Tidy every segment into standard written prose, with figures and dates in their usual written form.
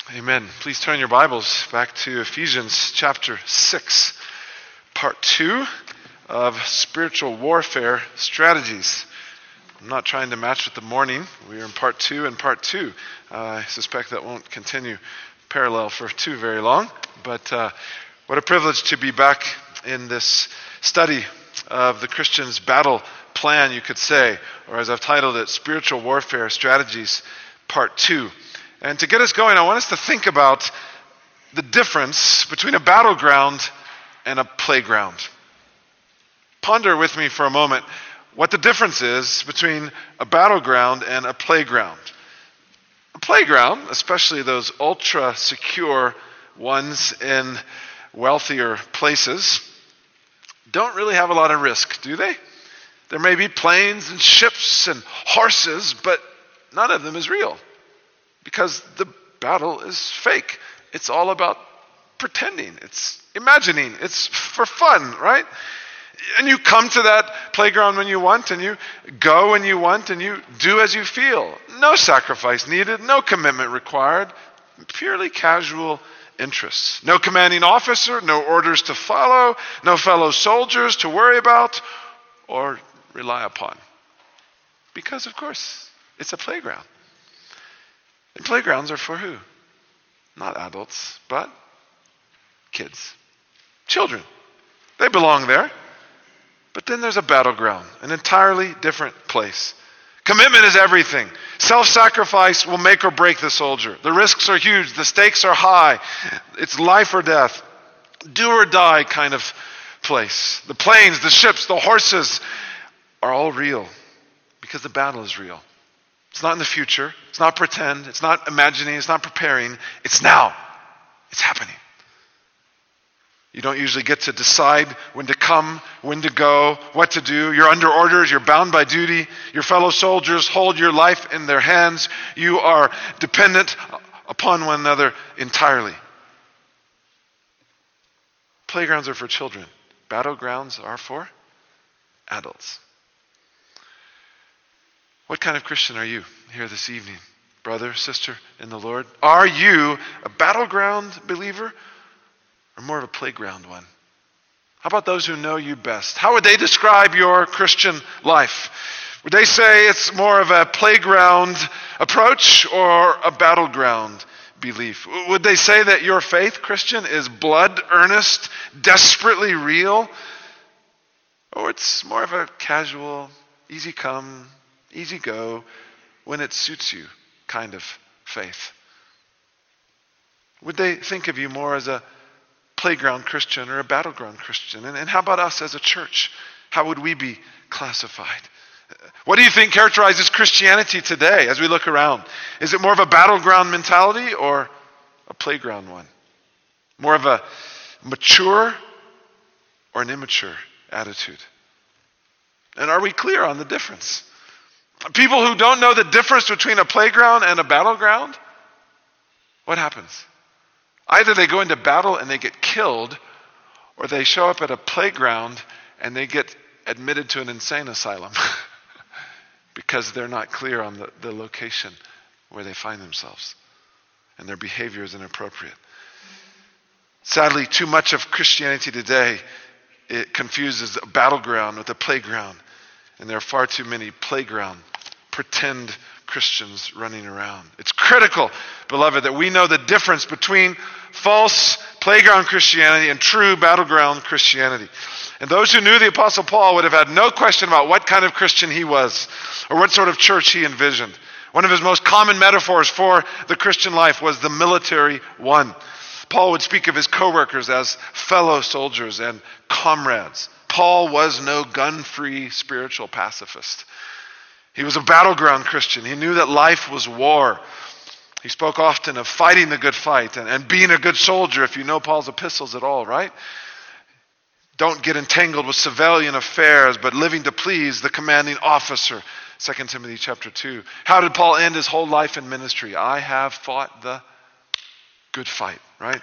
Amen. Please turn your Bibles back to Ephesians chapter 6, part 2 of spiritual warfare strategies. I'm not trying to match with the morning. We are in part 2 and part 2. I suspect that won't continue parallel for too very long, but what a privilege to be back in this study of the Christian's battle plan, you could say, or as I've titled it, Spiritual Warfare Strategies, part 2. And to get us going, I want us to think about the difference between a battleground and a playground. Ponder with me for a moment what the difference is between a battleground and a playground. A playground, especially those ultra-secure ones in wealthier places, don't really have a lot of risk, do they? There may be planes and ships and horses, but none of them is real. Because the battle is fake. It's all about pretending. It's imagining. It's for fun, right? And you come to that playground when you want, and you go when you want, and you do as you feel. No sacrifice needed, no commitment required, purely casual interests. No commanding officer, no orders to follow, no fellow soldiers to worry about or rely upon. Because, of course, it's a playground. And playgrounds are for who? Not adults, but kids. Children. They belong there. But then there's a battleground, an entirely different place. Commitment is everything. Self-sacrifice will make or break the soldier. The risks are huge. The stakes are high. It's life or death. Do or die kind of place. The planes, the ships, the horses are all real because the battle is real. It's not in the future. It's not pretend. It's not imagining. It's not preparing. It's now. It's happening. You don't usually get to decide when to come, when to go, what to do. You're under orders. You're bound by duty. Your fellow soldiers hold your life in their hands. You are dependent upon one another entirely. Playgrounds are for children. Battlegrounds are for adults. What kind of Christian are you here this evening? Brother, sister in the Lord? Are you a battleground believer or more of a playground one? How about those who know you best? How would they describe your Christian life? Would they say it's more of a playground approach or a battleground belief? Would they say that your faith, Christian, is blood earnest, desperately real? Or it's more of a casual, easy come, easy go, when it suits you kind of faith? Would they think of you more as a playground Christian or a battleground Christian? And how about us as a church? How would we be classified? What do you think characterizes Christianity today as we look around? Is it more of a battleground mentality or a playground one? More of a mature or an immature attitude? And are we clear on the difference? People who don't know the difference between a playground and a battleground, what happens? Either they go into battle and they get killed, or they show up at a playground and they get admitted to an insane asylum because they're not clear on the location where they find themselves and their behavior is inappropriate. Sadly, too much of Christianity today, it confuses a battleground with a playground. And there are far too many playground, pretend Christians running around. It's critical, beloved, that we know the difference between false playground Christianity and true battleground Christianity. And those who knew the Apostle Paul would have had no question about what kind of Christian he was or what sort of church he envisioned. One of his most common metaphors for the Christian life was the military one. Paul would speak of his co-workers as fellow soldiers and comrades. Paul was no gun-free spiritual pacifist. He was a battleground Christian. He knew that life was war. He spoke often of fighting the good fight and being a good soldier, if you know Paul's epistles at all, right? Don't get entangled with civilian affairs, but living to please the commanding officer. 2 Timothy chapter 2. How did Paul end his whole life in ministry? I have fought the good fight, right?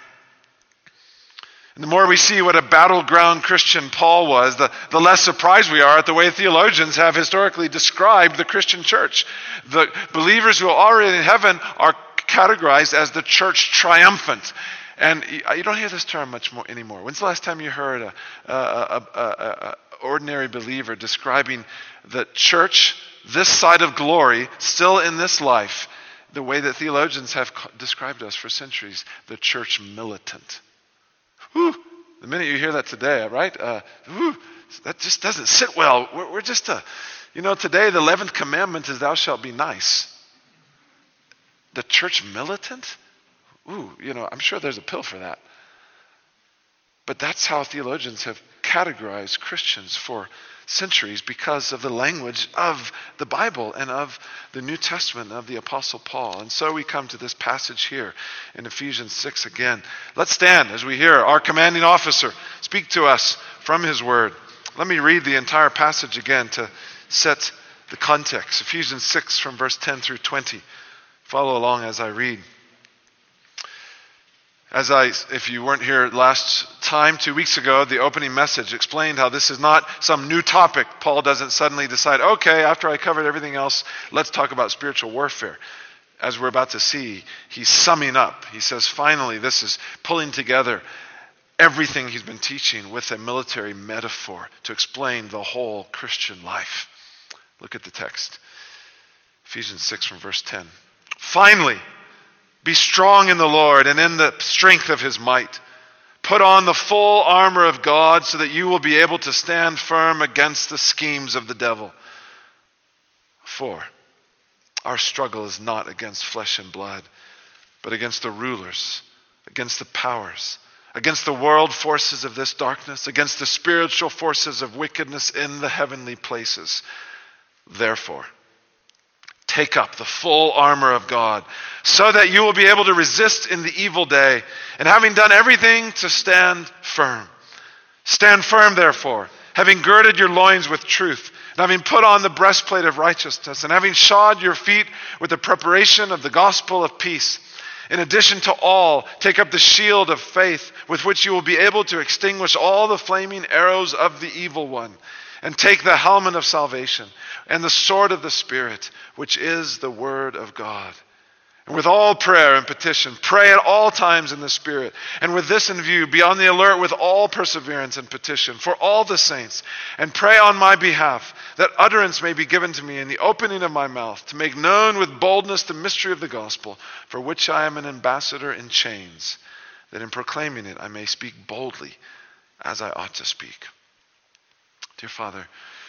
And the more we see what a battleground Christian Paul was, the less surprised we are at the way theologians have historically described the Christian church. The believers who are already in heaven are categorized as the church triumphant. And you don't hear this term much more anymore. When's the last time you heard a ordinary believer describing the church, this side of glory, still in this life, the way that theologians have described us for centuries, the church militant? Whew, the minute you hear that today, right? That just doesn't sit well. We're just today the 11th commandment is thou shalt be nice. The church militant? I'm sure there's a pill for that. But that's how theologians have categorized Christians for centuries because of the language of the Bible and of the New Testament of the Apostle Paul. And so we come to this passage here in Ephesians 6 again. Let's stand as we hear our commanding officer speak to us from his word. Let me read the entire passage again to set the context. Ephesians 6 from verse 10 through 20. Follow along as I read. If you weren't here last time, 2 weeks ago, the opening message explained how this is not some new topic. Paul doesn't suddenly decide, okay, after I covered everything else, let's talk about spiritual warfare. As we're about to see, he's summing up. He says, finally, this is pulling together everything he's been teaching with a military metaphor to explain the whole Christian life. Look at the text. Ephesians 6 from verse 10. Finally, be strong in the Lord and in the strength of his might. Put on the full armor of God so that you will be able to stand firm against the schemes of the devil. For our struggle is not against flesh and blood, but against the rulers, against the powers, against the world forces of this darkness, against the spiritual forces of wickedness in the heavenly places. Therefore, take up the full armor of God, so that you will be able to resist in the evil day, and having done everything, to stand firm. Stand firm, therefore, having girded your loins with truth, and having put on the breastplate of righteousness, and having shod your feet with the preparation of the gospel of peace. In addition to all, take up the shield of faith, with which you will be able to extinguish all the flaming arrows of the evil one. And take the helmet of salvation and the sword of the Spirit, which is the word of God. And with all prayer and petition, pray at all times in the Spirit. And with this in view, be on the alert with all perseverance and petition for all the saints. And pray on my behalf, that utterance may be given to me in the opening of my mouth, to make known with boldness the mystery of the gospel, for which I am an ambassador in chains, that in proclaiming it I may speak boldly as I ought to speak. Dear Father,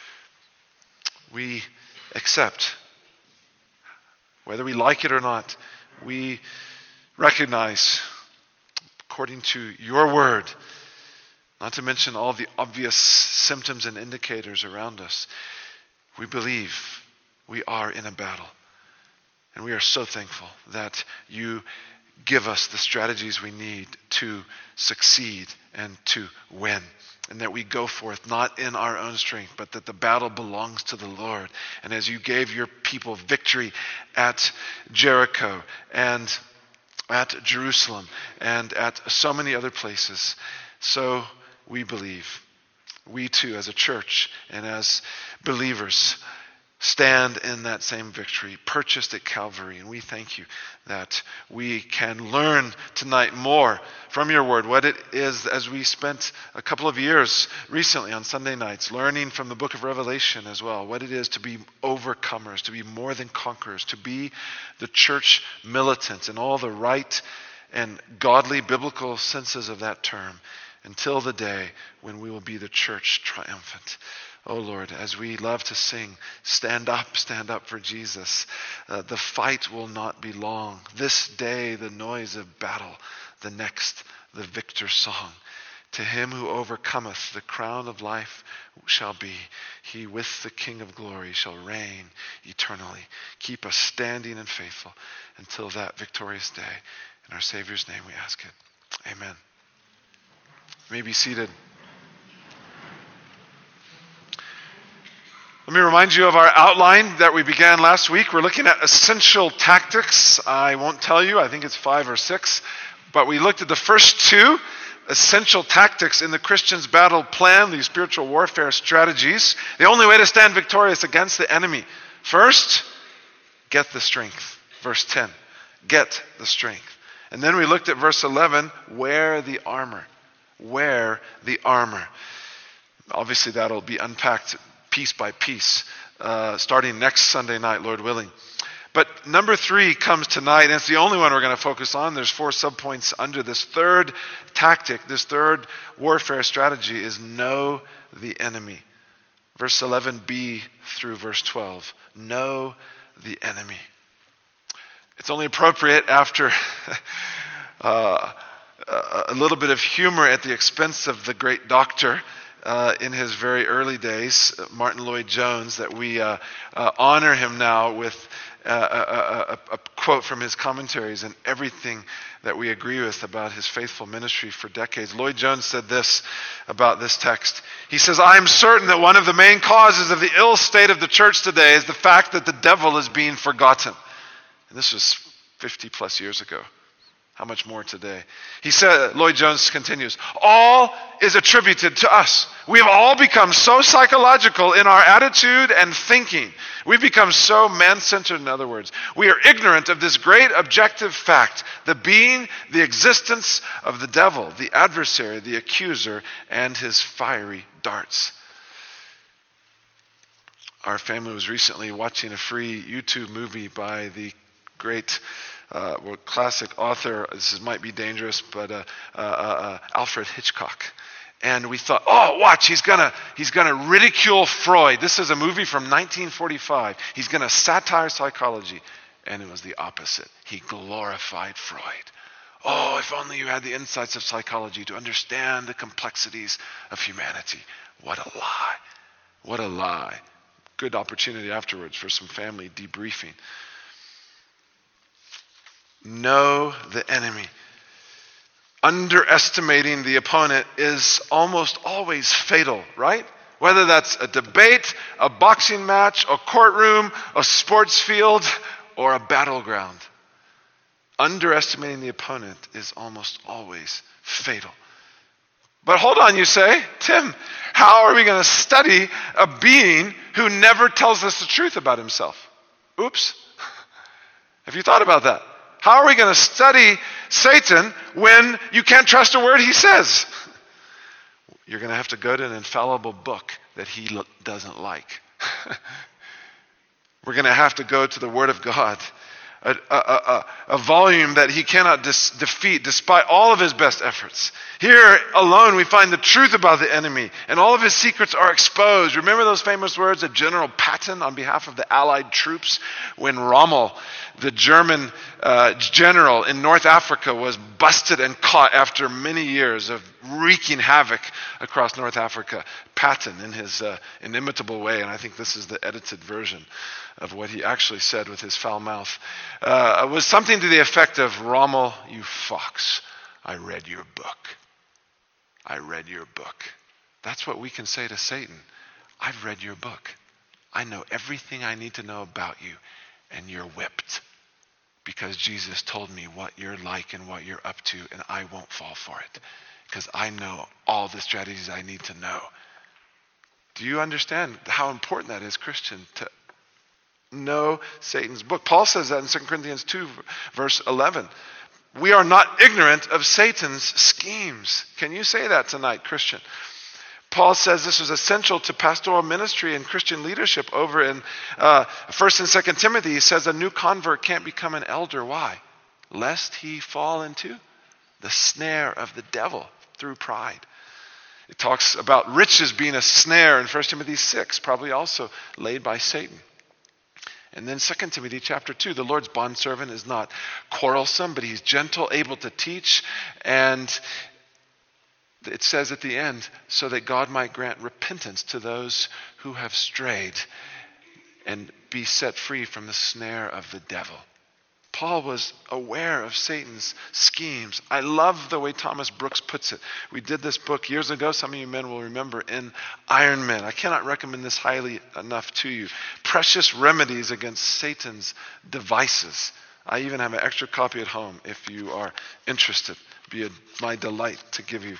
we accept, whether we like it or not, we recognize, according to your word, not to mention all the obvious symptoms and indicators around us, we believe we are in a battle. And we are so thankful that you give us the strategies we need to succeed and to win. And that we go forth not in our own strength, but that the battle belongs to the Lord. And as you gave your people victory at Jericho and at Jerusalem and at so many other places, so we believe. We too, as a church and as believers, stand in that same victory, purchased at Calvary. And we thank you that we can learn tonight more from your word, what it is, as we spent a couple of years recently on Sunday nights learning from the book of Revelation as well, what it is to be overcomers, to be more than conquerors, to be the church militant in all the right and godly biblical senses of that term, until the day when we will be the church triumphant. Oh Lord, as we love to sing, stand up for Jesus. The fight will not be long. This day, the noise of battle. The next, the victor song. To him who overcometh, the crown of life shall be. He with the King of glory shall reign eternally. Keep us standing and faithful until that victorious day. In our Savior's name we ask it. Amen. You may be seated. Let me remind you of our outline that we began last week. We're looking at essential tactics. I won't tell you, I think it's 5 or 6. But we looked at the first 2 essential tactics in the Christian's battle plan, these spiritual warfare strategies. The only way to stand victorious against the enemy. First, get the strength. Verse 10. Get the strength. And then we looked at verse 11, wear the armor. Wear the armor. Obviously that'll be unpacked piece by piece, starting next Sunday night, Lord willing. But number 3 comes tonight, and it's the only one we're going to focus on. There's 4 subpoints under this third tactic, this third warfare strategy is know the enemy. Verse 11b through verse 12. Know the enemy. It's only appropriate after a little bit of humor at the expense of the great doctor in his very early days, Martin Lloyd-Jones, that we honor him now with a quote from his commentaries and everything that we agree with about his faithful ministry for decades. Lloyd-Jones said this about this text. He says, I am certain that one of the main causes of the ill state of the church today is the fact that the devil is being forgotten. And this was 50 plus years ago. How much more today? He said, Lloyd-Jones continues, all is attributed to us. We have all become so psychological in our attitude and thinking. We've become so man-centered, in other words. We are ignorant of this great objective fact, the being, the existence of the devil, the adversary, the accuser, and his fiery darts. Our family was recently watching a free YouTube movie by the great classic author, might be dangerous, but Alfred Hitchcock. And we thought, oh, watch, he's gonna ridicule Freud. This is a movie from 1945. He's gonna satire psychology. And it was the opposite. He glorified Freud. Oh, if only you had the insights of psychology to understand the complexities of humanity. What a lie. What a lie. Good opportunity afterwards for some family debriefing. Know the enemy. Underestimating the opponent is almost always fatal, right? Whether that's a debate, a boxing match, a courtroom, a sports field, or a battleground. Underestimating the opponent is almost always fatal. But hold on, you say, Tim, how are we going to study a being who never tells us the truth about himself? Oops. Have you thought about that? How are we going to study Satan when you can't trust a word he says? You're going to have to go to an infallible book that he doesn't like. We're going to have to go to the Word of God, a volume that he cannot defeat despite all of his best efforts. Here alone we find the truth about the enemy, and all of his secrets are exposed. Remember those famous words of General Patton on behalf of the Allied troops when Rommel, the German general in North Africa, was busted and caught after many years of wreaking havoc across North Africa. Patton, in his inimitable way, and I think this is the edited version of what he actually said with his foul mouth, was something to the effect of, Rommel, you fox, I read your book. I read your book. That's what we can say to Satan. I've read your book. I know everything I need to know about you, and you're whipped. Because Jesus told me what you're like and what you're up to, and I won't fall for it. Because I know all the strategies I need to know. Do you understand how important that is, Christian, to know Satan's book? Paul says that in 2 Corinthians 2, verse 11. We are not ignorant of Satan's schemes. Can you say that tonight, Christian? Paul says this was essential to pastoral ministry and Christian leadership over in 1 and 2 Timothy. He says a new convert can't become an elder. Why? Lest he fall into the snare of the devil through pride. It talks about riches being a snare in 1 Timothy 6, probably also laid by Satan. And then 2 Timothy chapter 2, the Lord's bondservant is not quarrelsome, but he's gentle, able to teach. And it says at the end, so that God might grant repentance to those who have strayed and be set free from the snare of the devil. Paul was aware of Satan's schemes. I love the way Thomas Brooks puts it. We did this book years ago. Some of you men will remember, in Iron Men. I cannot recommend this highly enough to you. Precious Remedies Against Satan's Devices. I even have an extra copy at home if you are interested. It'd be my delight to give you.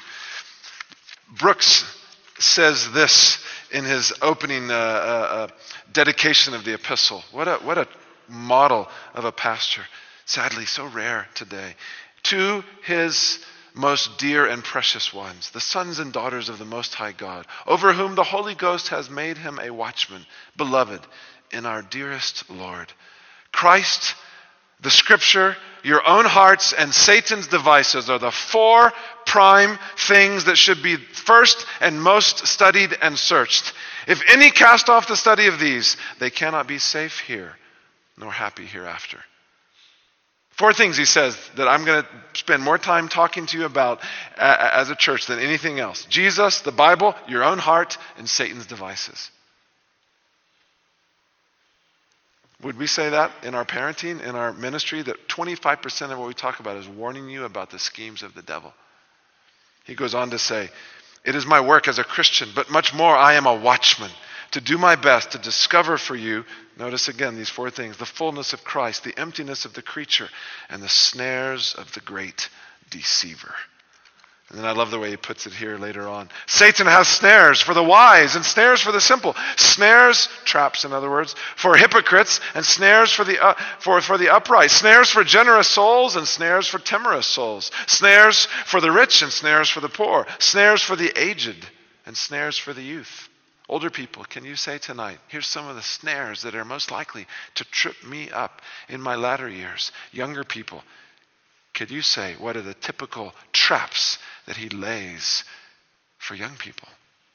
Brooks says this in his opening dedication of the epistle. What a model of a pastor. Sadly, so rare today. To his most dear and precious ones, the sons and daughters of the Most High God, over whom the Holy Ghost has made him a watchman, beloved in our dearest Lord. Christ, the Scripture, your own hearts, and Satan's devices are the four prime things that should be first and most studied and searched. If any cast off the study of these, they cannot be safe here, nor happy hereafter. Four things he says that I'm going to spend more time talking to you about as a church than anything else. Jesus, the Bible, your own heart, and Satan's devices. Would we say that in our parenting, in our ministry, that 25% of what we talk about is warning you about the schemes of the devil? He goes on to say, it is my work as a Christian, but much more I am a watchman, to do my best to discover for you, notice again these four things, the fullness of Christ, the emptiness of the creature, and the snares of the great deceiver. And then I love the way he puts it here later on. Satan has snares for the wise and snares for the simple. Snares, traps in other words, for hypocrites, and snares for the upright. Snares for generous souls and snares for timorous souls. Snares for the rich and snares for the poor. Snares for the aged and snares for the youth. Older people, can you say tonight, here's some of the snares that are most likely to trip me up in my latter years. Younger people, could you say, what are the typical traps that he lays for young people?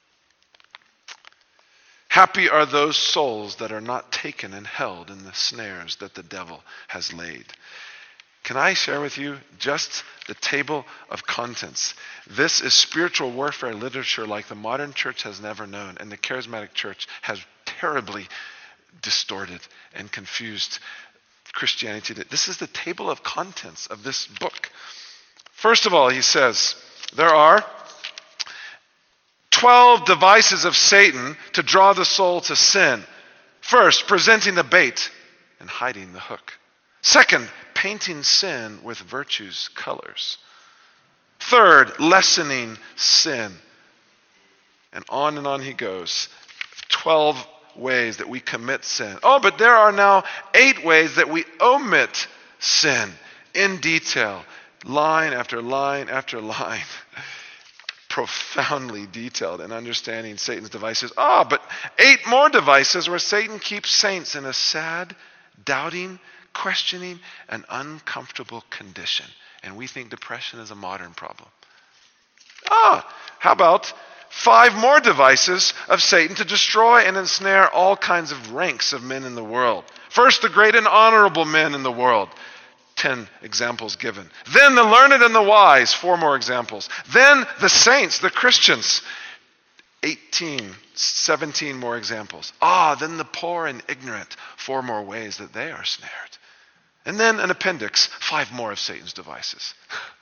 Happy are those souls that are not taken and held in the snares that the devil has laid. Can I share with you just the table of contents? This is spiritual warfare literature like the modern church has never known, and the charismatic church has terribly distorted and confused Christianity. This is the table of contents of this book. First of all, he says, there are 12 devices of Satan to draw the soul to sin. First, presenting the bait and hiding the hook. Second, painting sin with virtue's colors. Third, lessening sin. And on he goes. 12 ways that we commit sin. Oh, but there are now 8 ways that we omit sin in detail. Line after line after line. Profoundly detailed in understanding Satan's devices. But 8 more devices where Satan keeps saints in a sad, doubting, questioning, and uncomfortable condition. And we think depression is a modern problem. How about 5 more devices of Satan to destroy and ensnare all kinds of ranks of men in the world. First, the great and honorable men in the world. 10 examples given. Then the learned and the wise. 4 more examples. Then the saints, the Christians. 17 more examples. Then the poor and ignorant. 4 more ways that they are snared. And then an appendix, 5 more of Satan's devices.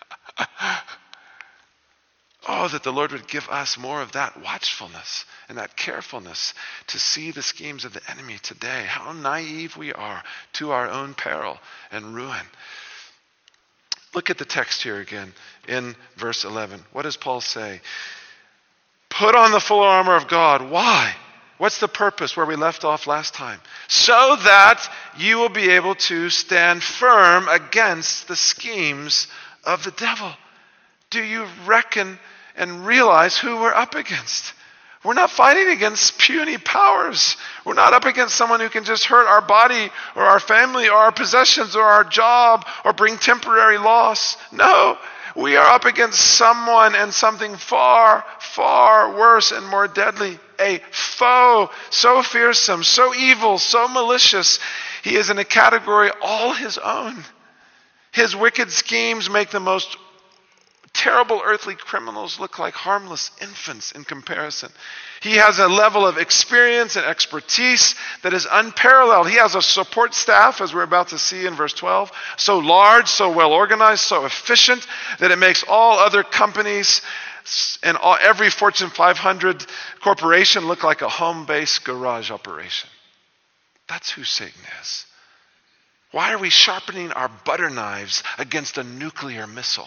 That the Lord would give us more of that watchfulness and that carefulness to see the schemes of the enemy today. How naive we are to our own peril and ruin. Look at the text here again in verse 11. What does Paul say? Put on the full armor of God. Why? What's the purpose where we left off last time? So that you will be able to stand firm against the schemes of the devil. Do you reckon and realize who we're up against? We're not fighting against puny powers. We're not up against someone who can just hurt our body or our family or our possessions or our job or bring temporary loss. No, we are up against someone and something far, far worse and more deadly. A foe so fearsome, so evil, so malicious. He is in a category all his own. His wicked schemes make the most terrible earthly criminals look like harmless infants in comparison. He has a level of experience and expertise that is unparalleled. He has a support staff, as we're about to see in verse 12, so large, so well organized, so efficient that it makes all other companies and every Fortune 500 corporation look like a home-based garage operation. That's who Satan is. Why are we sharpening our butter knives against a nuclear missile?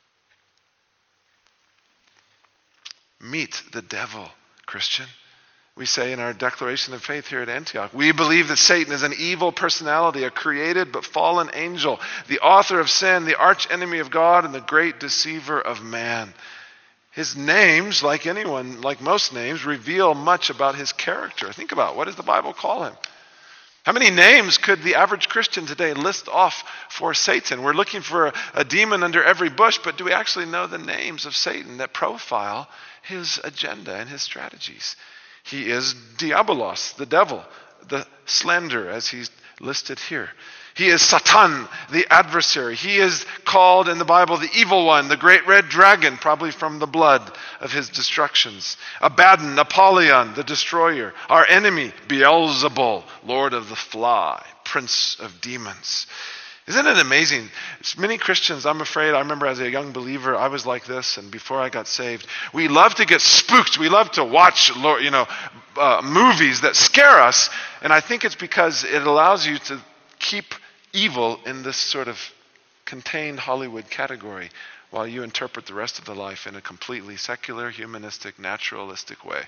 Meet the devil, Christian. We say in our declaration of faith here at Antioch, we believe that Satan is an evil personality, a created but fallen angel, the author of sin, the arch enemy of God, and the great deceiver of man. His names, like most names, reveal much about his character. Think about, what does the Bible call him? How many names could the average Christian today list off for Satan? We're looking for a demon under every bush, but do we actually know the names of Satan that profile his agenda and his strategies? He is Diabolos, the devil, the slanderer, as he's listed here. He is Satan, the adversary. He is called in the Bible the evil one, the great red dragon, probably from the blood of his destructions. Abaddon, Apollyon, the destroyer. Our enemy, Beelzebul, lord of the fly, prince of demons. Isn't it amazing? Many Christians, I'm afraid, I remember as a young believer, I was like this, and before I got saved, we love to get spooked. We love to watch, movies that scare us, and I think it's because it allows you to keep evil in this sort of contained Hollywood category while you interpret the rest of the life in a completely secular, humanistic, naturalistic way.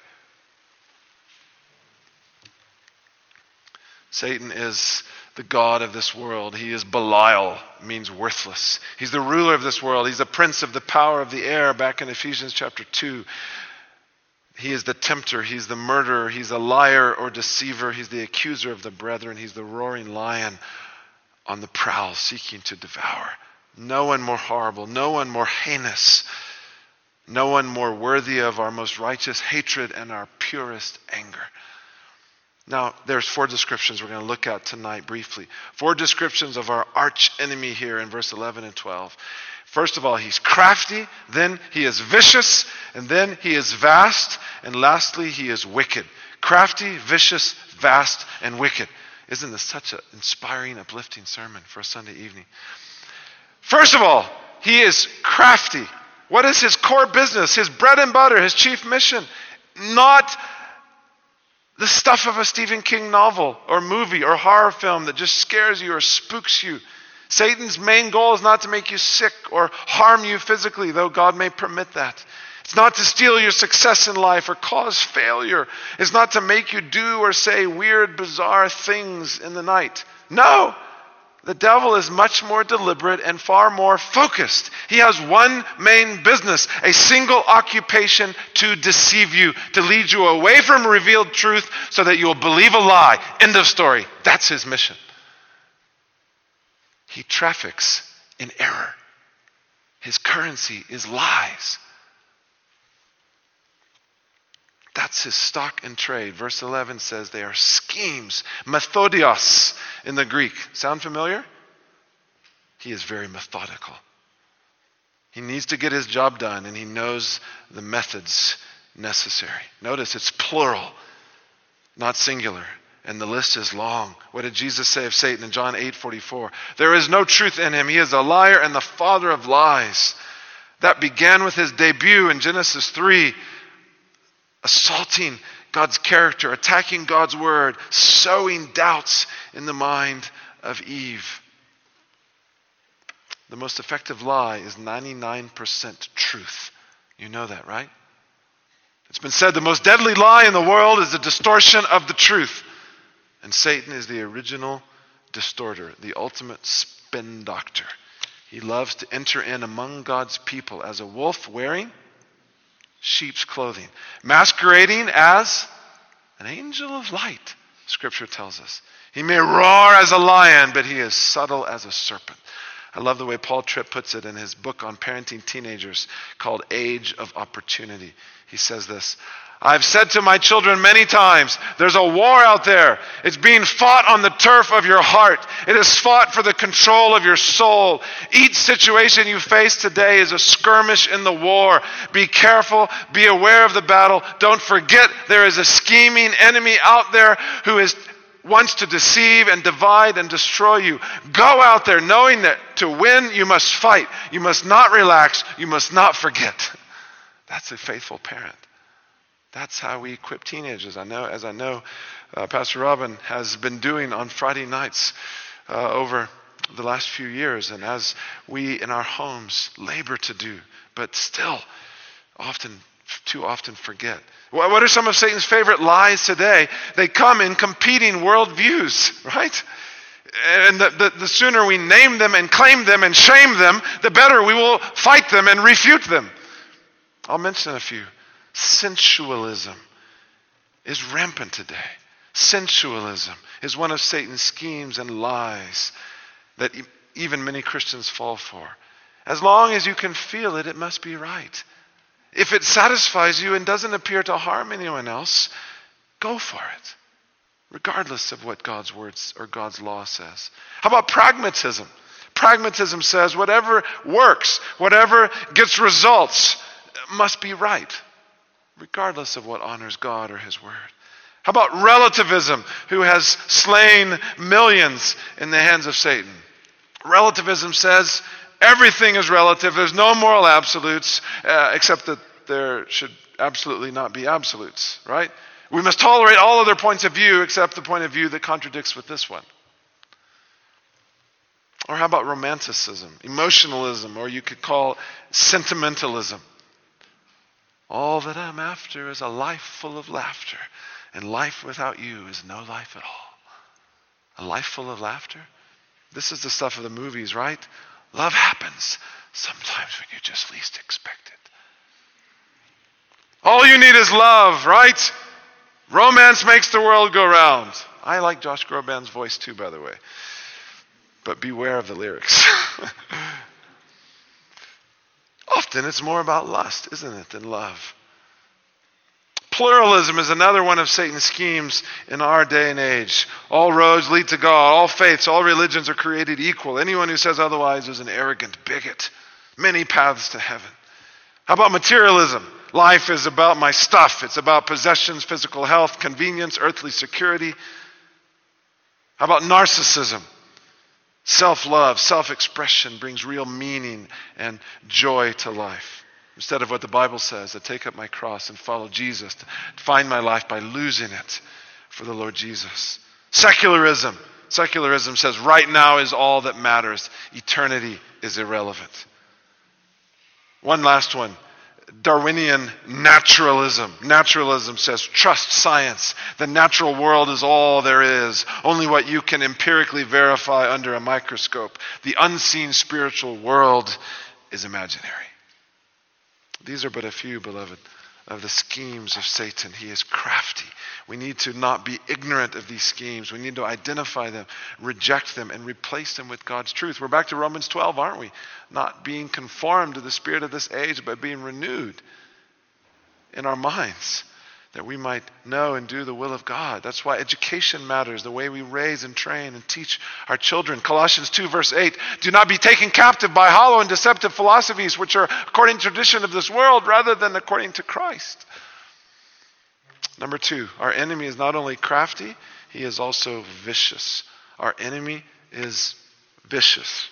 Satan is the god of this world. He is Belial, means worthless. He's the ruler of this world. He's the prince of the power of the air, back in Ephesians chapter 2. He is the tempter. He's the murderer. He's a liar or deceiver. He's the accuser of the brethren. He's the roaring lion on the prowl, seeking to devour. No one more horrible. No one more heinous. No one more worthy of our most righteous hatred and our purest anger. Now, there's 4 descriptions we're going to look at tonight briefly. 4 descriptions of our arch enemy here in verse 11 and 12. First of all, he's crafty, then he is vicious, and then he is vast, and lastly, he is wicked. Crafty, vicious, vast, and wicked. Isn't this such an inspiring, uplifting sermon for a Sunday evening? First of all, he is crafty. What is his core business, his bread and butter, his chief mission? Not the stuff of a Stephen King novel or movie or horror film that just scares you or spooks you. Satan's main goal is not to make you sick or harm you physically, though God may permit that. It's not to steal your success in life or cause failure. It's not to make you do or say weird, bizarre things in the night. No, the devil is much more deliberate and far more focused. He has one main business, a single occupation: to deceive you, to lead you away from revealed truth so that you will believe a lie. End of story. That's his mission. He traffics in error. His currency is lies. That's his stock and trade. Verse 11 says they are schemes. Methodios in the Greek. Sound familiar? He is very methodical. He needs to get his job done, and he knows the methods necessary. Notice it's plural, not singular. And the list is long. What did Jesus say of Satan in John 8:44? There is no truth in him. He is a liar and the father of lies. That began with his debut in Genesis 3. Assaulting God's character, attacking God's word, sowing doubts in the mind of Eve. The most effective lie is 99% truth. You know that, right? It's been said the most deadly lie in the world is the distortion of the truth. And Satan is the original distorter, the ultimate spin doctor. He loves to enter in among God's people as a wolf wearing sheep's clothing, masquerading as an angel of light, Scripture tells us. He may roar as a lion, but he is subtle as a serpent. I love the way Paul Tripp puts it in his book on parenting teenagers called Age of Opportunity. He says this: I've said to my children many times, there's a war out there. It's being fought on the turf of your heart. It is fought for the control of your soul. Each situation you face today is a skirmish in the war. Be careful. Be aware of the battle. Don't forget there is a scheming enemy out there who wants to deceive and divide and destroy you. Go out there knowing that to win you must fight. You must not relax. You must not forget. That's a faithful parent. That's how we equip teenagers. As I know, Pastor Robin has been doing on Friday nights over the last few years, and as we in our homes labor to do, but still often too often forget. What are some of Satan's favorite lies today? They come in competing worldviews, right? And the sooner we name them and claim them and shame them, the better we will fight them and refute them. I'll mention a few. Sensualism is rampant today. Sensualism is one of Satan's schemes and lies that even many Christians fall for. As long as you can feel it, it must be right. If it satisfies you and doesn't appear to harm anyone else, go for it, regardless of what God's words or God's law says. How about pragmatism? Pragmatism says whatever works, whatever gets results, must be right, regardless of what honors God or His word. How about relativism, who has slain millions in the hands of Satan? Relativism says everything is relative. There's no moral absolutes, except that there should absolutely not be absolutes, right? We must tolerate all other points of view except the point of view that contradicts with this one. Or how about romanticism, emotionalism, or you could call sentimentalism? All that I'm after is a life full of laughter, and life without you is no life at all. A life full of laughter? This is the stuff of the movies, right? Love happens sometimes when you just least expect it. All you need is love, right? Romance makes the world go round. I like Josh Groban's voice too, by the way. But beware of the lyrics. Often it's more about lust, isn't it, than love. Pluralism is another one of Satan's schemes in our day and age. All roads lead to God. All faiths, all religions are created equal. Anyone who says otherwise is an arrogant bigot. Many paths to heaven. How about materialism? Life is about my stuff. It's about possessions, physical health, convenience, earthly security. How about narcissism? Self-love, self-expression brings real meaning and joy to life. Instead of what the Bible says, to take up my cross and follow Jesus, to find my life by losing it for the Lord Jesus. Secularism. Secularism says right now is all that matters. Eternity is irrelevant. One last one. Darwinian naturalism. Naturalism says trust science. The natural world is all there is. Only what you can empirically verify under a microscope. The unseen spiritual world is imaginary. These are but a few, beloved, of the schemes of Satan. He is crafty. We need to not be ignorant of these schemes. We need to identify them, reject them, and replace them with God's truth. We're back to Romans 12, aren't we? Not being conformed to the spirit of this age, but being renewed in our minds, that we might know and do the will of God. That's why education matters, the way we raise and train and teach our children. Colossians 2 verse 8, do not be taken captive by hollow and deceptive philosophies, which are according to tradition of this world, rather than according to Christ. Number 2, our enemy is not only crafty, he is also vicious. Our enemy is vicious.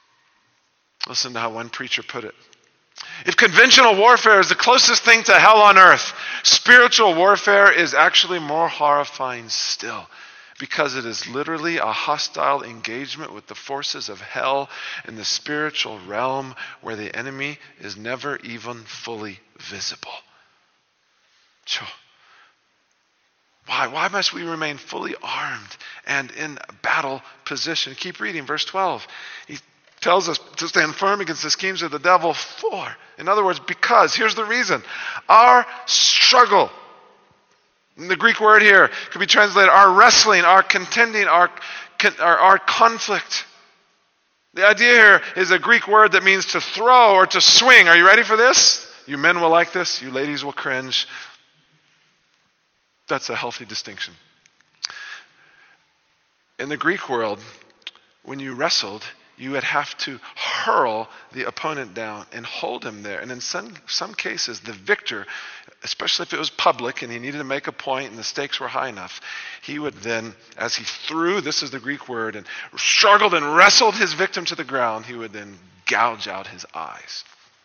Listen to how one preacher put it. If conventional warfare is the closest thing to hell on earth, spiritual warfare is actually more horrifying still, because it is literally a hostile engagement with the forces of hell in the spiritual realm where the enemy is never even fully visible. Why must we remain fully armed and in battle position? Keep reading, verse 12. He tells us to stand firm against the schemes of the devil for. In other words, because. Here's the reason. Our struggle. And the Greek word here could be translated our wrestling, our contending, our conflict. The idea here is a Greek word that means to throw or to swing. Are you ready for this? You men will like this. You ladies will cringe. That's a healthy distinction. In the Greek world, when you wrestled, you would have to hurl the opponent down and hold him there. And in some cases, the victor, especially if it was public and he needed to make a point and the stakes were high enough, he would then, as he threw, this is the Greek word, and struggled and wrestled his victim to the ground, he would then gouge out his eyes.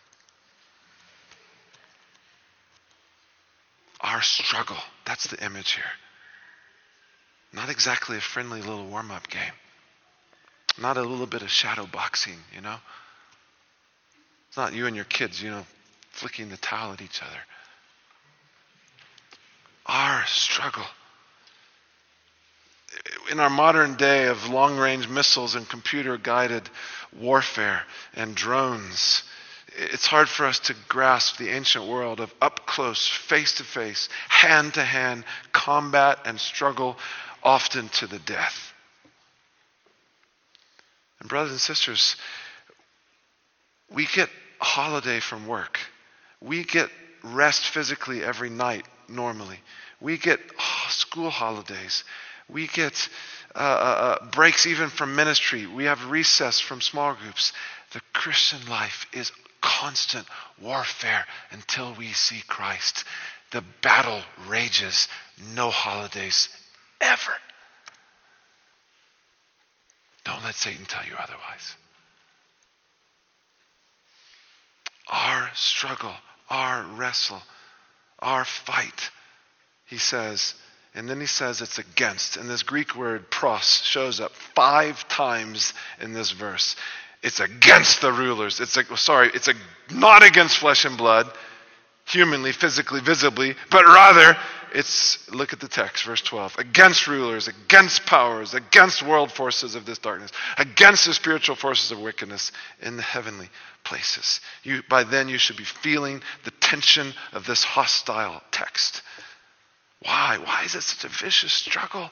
Our struggle, that's the image here. Not exactly a friendly little warm-up game. Not a little bit of shadow boxing, you know. It's not you and your kids, flicking the towel at each other. our struggle. In our modern day of long-range missiles and computer-guided warfare and drones, it's hard for us to grasp the ancient world of up-close, face-to-face, hand-to-hand combat and struggle, often to the death. And brothers and sisters, we get a holiday from work. We get rest physically every night normally. We get school holidays. We get breaks even from ministry. We have recess from small groups. The Christian life is constant warfare until we see Christ. The battle rages. No holidays ever. Don't let Satan tell you otherwise. Our struggle, our wrestle, our fight, he says, and then he says it's against. And this Greek word pros shows up 5 times in this verse. It's against the rulers. It's not against flesh and blood, humanly, physically, visibly, but rather look at the text, verse 12. Against rulers, against powers, against world forces of this darkness, against the spiritual forces of wickedness in the heavenly places. By then you should be feeling the tension of this hostile text. Why? Why is it such a vicious struggle?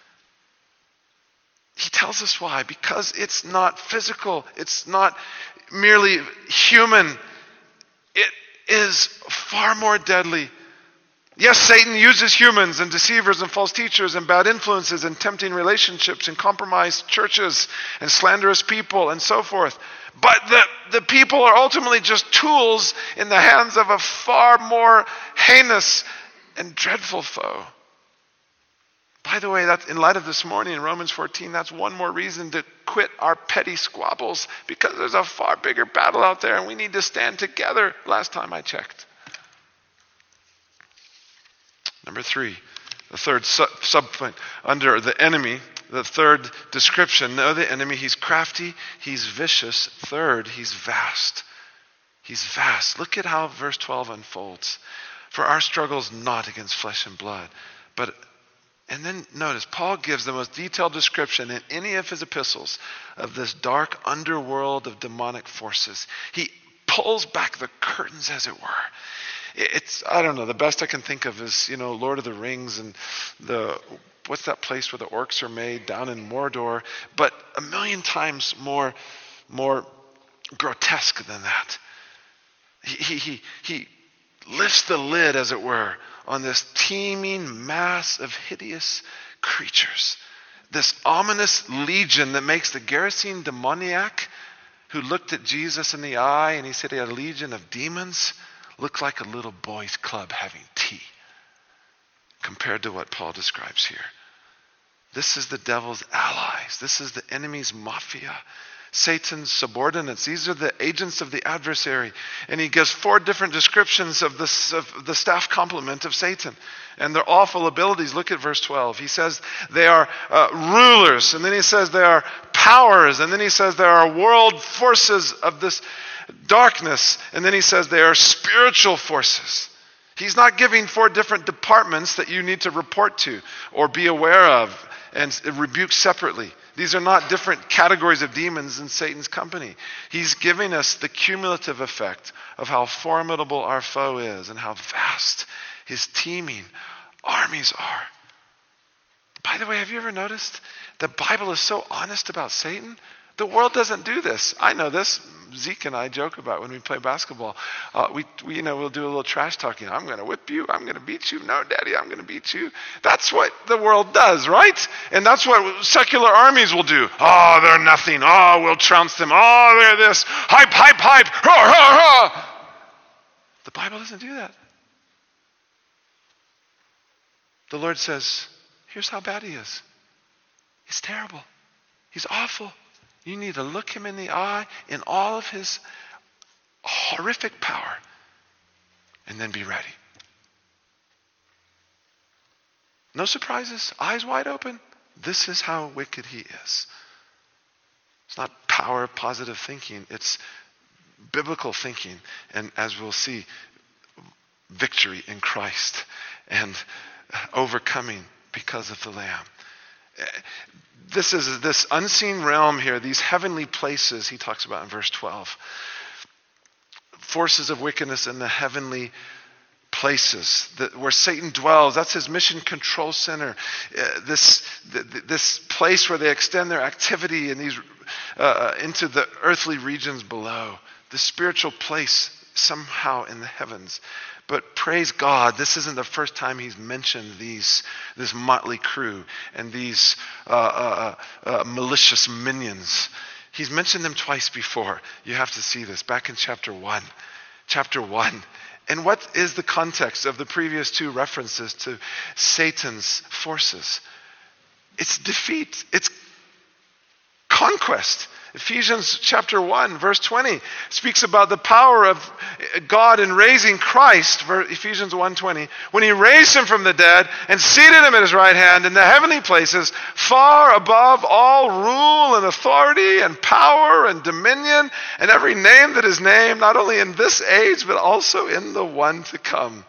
He tells us why. Because it's not physical. It's not merely human. It is far more deadly. Yes, Satan uses humans and deceivers and false teachers and bad influences and tempting relationships and compromised churches and slanderous people and so forth. But the people are ultimately just tools in the hands of a far more heinous and dreadful foe. By the way, that's in light of this morning in Romans 14, that's one more reason to quit our petty squabbles, because there's a far bigger battle out there and we need to stand together, last time I checked. Number 3, the third subpoint under the enemy, the third description. Know the enemy, he's crafty, he's vicious. Third, he's vast. He's vast. Look at how verse 12 unfolds. For our struggle is not against flesh and blood, and then notice, Paul gives the most detailed description in any of his epistles of this dark underworld of demonic forces. He pulls back the curtains, as it were. I don't know, the best I can think of is, Lord of the Rings and what's that place where the orcs are made down in Mordor, but a million times more grotesque than that. He lifts the lid, as it were, on this teeming mass of hideous creatures. This ominous legion that makes the Gerasene demoniac, who looked at Jesus in the eye and he said he had a legion of demons, look like a little boys' club having tea compared to what Paul describes here. This is the devil's allies. This is the enemy's mafia. Satan's subordinates. These are the agents of the adversary. And he gives 4 different descriptions of the staff complement of Satan and their awful abilities. Look at verse 12. He says they are rulers, and then he says they are powers, and then he says there are world forces of this darkness, and then he says they are spiritual forces. He's not giving 4 different departments that you need to report to or be aware of and rebuke separately. These are not different categories of demons in Satan's company. He's giving us the cumulative effect of how formidable our foe is and how vast his teeming armies are. By the way, have you ever noticed the Bible is so honest about Satan? The world doesn't do this. I know this. Zeke and I joke about when we play basketball. We'll do a little trash talking. I'm going to whip you. I'm going to beat you. No, Daddy, I'm going to beat you. That's what the world does, right? And that's what secular armies will do. Oh, they're nothing. Oh, we'll trounce them. Oh, they're this. Hype, hype, hype. Ha, ha, ha. The Bible doesn't do that. The Lord says, here's how bad he is. He's terrible. He's awful. You need to look him in the eye in all of his horrific power and then be ready. No surprises, eyes wide open. This is how wicked he is. It's not power of positive thinking, it's biblical thinking. And as we'll see, victory in Christ and overcoming because of the Lamb. This is this unseen realm here, these heavenly places he talks about in verse 12. Forces of wickedness in the heavenly places where Satan dwells. That's his mission control center. This place where they extend their activity in these into the earthly regions below. The spiritual place somehow in the heavens. But praise God, this isn't the first time he's mentioned this motley crew and these malicious minions. He's mentioned them twice before. You have to see this back in chapter 1. Chapter 1. And what is the context of the previous two references to Satan's forces? It's defeat. It's conquest. Ephesians chapter 1, verse 20 speaks about the power of God in raising Christ, Ephesians 1:20, when he raised him from the dead and seated him at his right hand in the heavenly places, far above all rule and authority and power and dominion and every name that is named, not only in this age, but also in the one to come.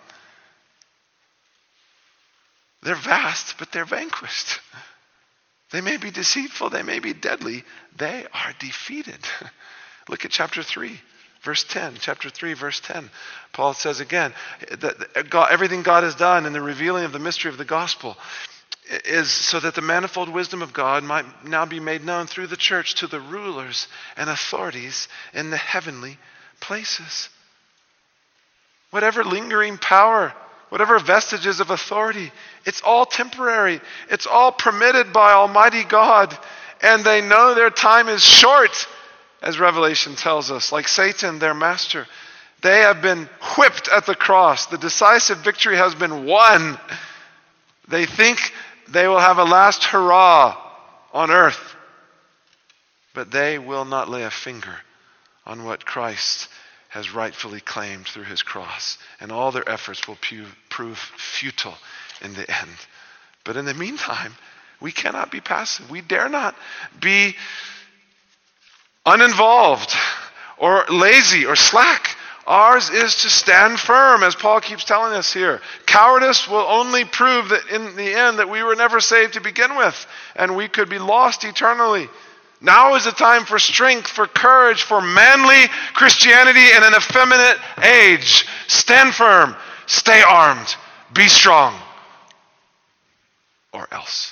They're vast, but they're vanquished. They may be deceitful, they may be deadly, they are defeated. Look at chapter 3, verse 10. Chapter 3, verse 10. Paul says again, that everything God has done in the revealing of the mystery of the gospel is so that the manifold wisdom of God might now be made known through the church to the rulers and authorities in the heavenly places. Whatever lingering power, whatever vestiges of authority, it's all temporary. It's all permitted by Almighty God. And they know their time is short, as Revelation tells us. Like Satan, their master. They have been whipped at the cross. The decisive victory has been won. They think they will have a last hurrah on earth. But they will not lay a finger on what Christ has rightfully claimed through his cross. And all their efforts will prove futile in the end. But in the meantime, we cannot be passive. We dare not be uninvolved or lazy or slack. Ours is to stand firm, as Paul keeps telling us here. Cowardice will only prove that in the end that we were never saved to begin with, and we could be lost eternally. Now is the time for strength, for courage, for manly Christianity in an effeminate age. Stand firm, stay armed, be strong, or else.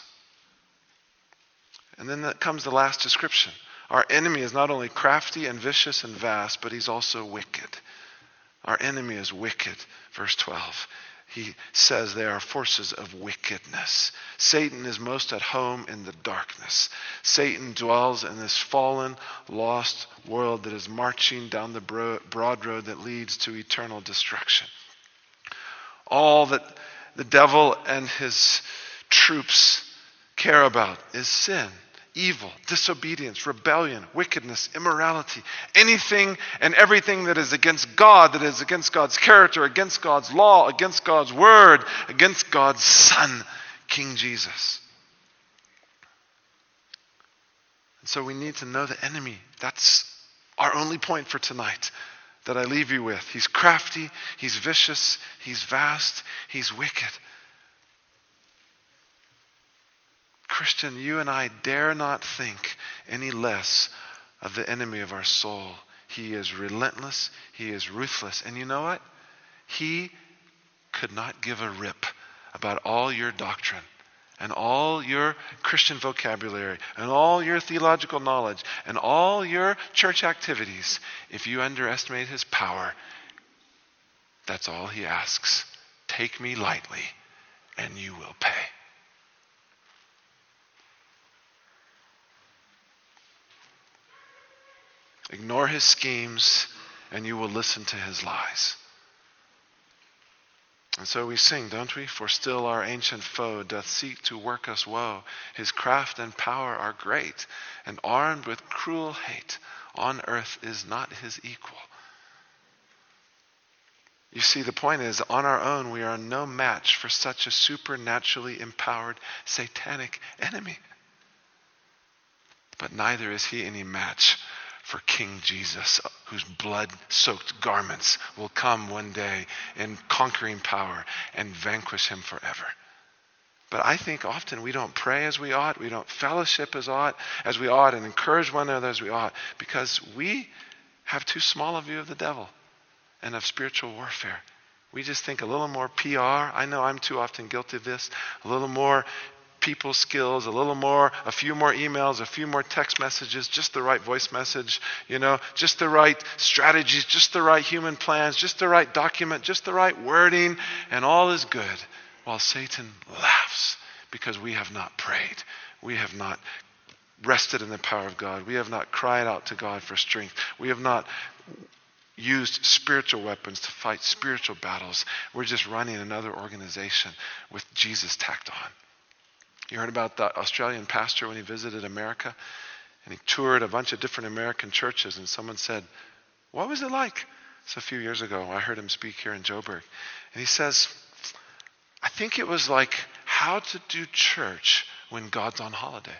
And then comes the last description. Our enemy is not only crafty and vicious and vast, but he's also wicked. Our enemy is wicked. Verse 12. He says they are forces of wickedness. Satan is most at home in the darkness. Satan dwells in this fallen, lost world that is marching down the broad road that leads to eternal destruction. All that the devil and his troops care about is sin, evil, disobedience, rebellion, wickedness, immorality, anything and everything that is against God, that is against God's character, against God's law, against God's word, against God's Son, King Jesus. And so we need to know the enemy. That's our only point for tonight that I leave you with. He's crafty, he's vicious, he's vast, he's wicked. Christian, you and I dare not think any less of the enemy of our soul. He is relentless. He is ruthless. And you know what? He could not give a rip about all your doctrine and all your Christian vocabulary and all your theological knowledge and all your church activities if you underestimate his power. That's all he asks. Take me lightly and you will pay. Ignore his schemes, and you will listen to his lies. And so we sing, don't we? For still our ancient foe doth seek to work us woe. His craft and power are great, and armed with cruel hate, on earth is not his equal. You see, the point is, on our own, we are no match for such a supernaturally empowered satanic enemy. But neither is he any match for King Jesus, whose blood-soaked garments will come one day in conquering power and vanquish him forever. But I think often we don't pray as we ought, we don't fellowship as we ought, and encourage one another as we ought, because we have too small a view of the devil and of spiritual warfare. We just think a little more PR. I know I'm too often guilty of this. A little more people skills, a few more emails, a few more text messages, just the right voice message, just the right strategies, just the right human plans, just the right document, just the right wording, and all is good. While Satan laughs because we have not prayed. We have not rested in the power of God. We have not cried out to God for strength. We have not used spiritual weapons to fight spiritual battles. We're just running another organization with Jesus tacked on. You heard about the Australian pastor when he visited America, and he toured a bunch of different American churches, and someone said, "What was it like?" It's a few years ago. I heard him speak here in Joburg. And he says, "I think it was like how to do church when God's on holiday."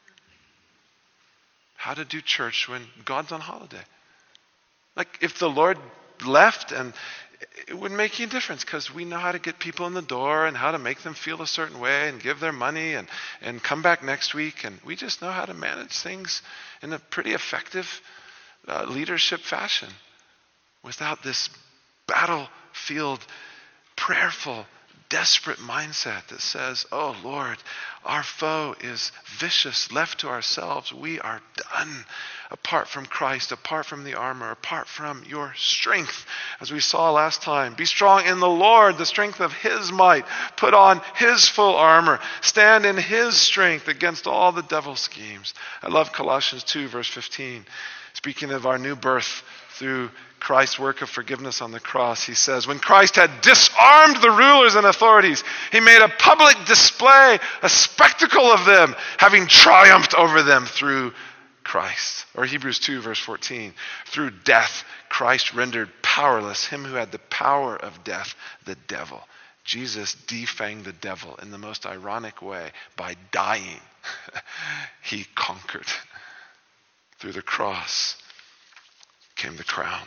How to do church when God's on holiday. Like if the Lord left, and it wouldn't make any difference because we know how to get people in the door and how to make them feel a certain way and give their money and come back next week. And we just know how to manage things in a pretty effective leadership fashion without this battlefield, prayerful, desperate mindset that says, "Oh Lord, our foe is vicious. Left to ourselves, we are done. Apart from Christ, apart from the armor, apart from your strength." As we saw last time, be strong in the Lord, the strength of his might. Put on his full armor. Stand in his strength against all the devil's schemes. I love Colossians 2, verse 15. Speaking of our new birth through Christ's work of forgiveness on the cross, he says, when Christ had disarmed the rulers and authorities, he made a public display, a spectacle of them, having triumphed over them through Christ. Or Hebrews 2, verse 14. Through death, Christ rendered powerless him who had the power of death, the devil. Jesus defanged the devil in the most ironic way by dying. He conquered. Through the cross came the crown.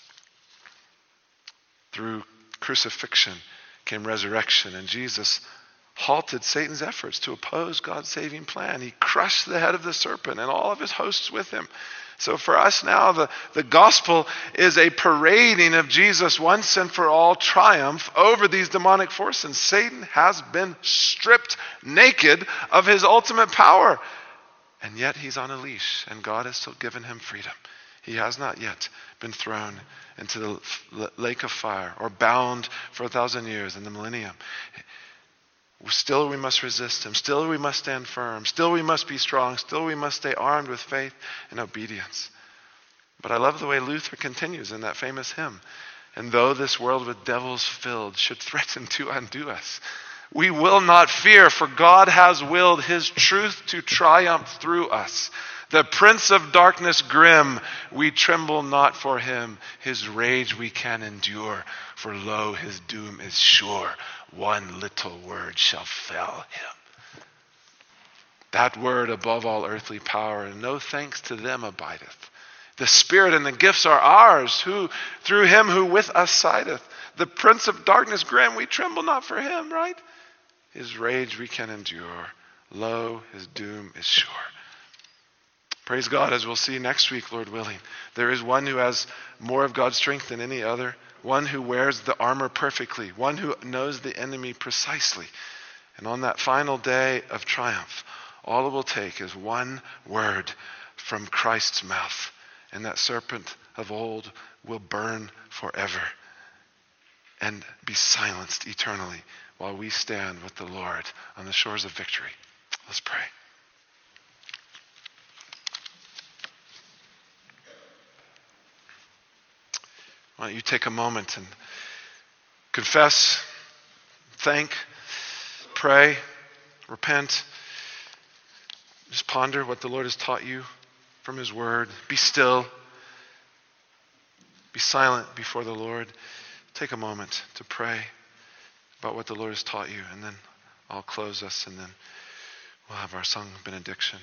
Through crucifixion came resurrection, and Jesus halted Satan's efforts to oppose God's saving plan. He crushed the head of the serpent and all of his hosts with him. So for us now, the gospel is a parading of Jesus' once and for all triumph over these demonic forces. Satan has been stripped naked of his ultimate power. And yet he's on a leash, and God has still given him freedom. He has not yet been thrown into the lake of fire or bound for 1,000 years in the millennium. Still we must resist him. Still we must stand firm. Still we must be strong. Still we must stay armed with faith and obedience. But I love the way Luther continues in that famous hymn. And though this world with devils filled should threaten to undo us, we will not fear, for God has willed his truth to triumph through us. The prince of darkness grim, we tremble not for him. His rage we can endure, for lo, his doom is sure. One little word shall fell him. That word above all earthly power, and no thanks to them abideth. The Spirit and the gifts are ours, who through him who with us sideth. The prince of darkness grim, we tremble not for him, right? His rage we can endure. Lo, his doom is sure. Praise God, as we'll see next week, Lord willing. There is one who has more of God's strength than any other. One who wears the armor perfectly. One who knows the enemy precisely. And on that final day of triumph, all it will take is one word from Christ's mouth. And that serpent of old will burn forever and be silenced eternally while we stand with the Lord on the shores of victory. Let's pray. Why don't you take a moment and confess, thank, pray, repent. Just ponder what the Lord has taught you from his word. Be still. Be silent before the Lord. Take a moment to pray about what the Lord has taught you, and then I'll close us, and then we'll have our song benediction.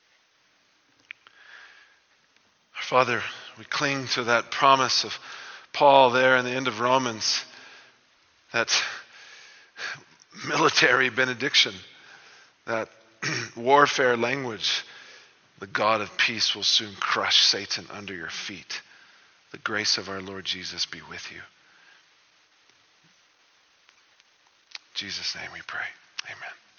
Father, we cling to that promise of Paul there in the end of Romans, that military benediction, that warfare language. The God of peace will soon crush Satan under your feet. The grace of our Lord Jesus be with you. In Jesus' name we pray. Amen.